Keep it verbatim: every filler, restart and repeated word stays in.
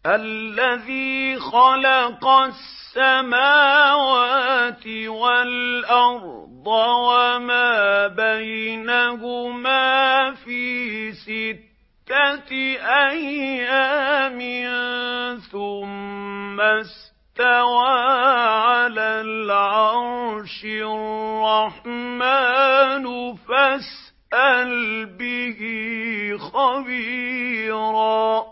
الذي خلق السماوات والأرض وما بينهما في ستة أيام ثم استوى على العرش الرحمن فاسأل به خبيرا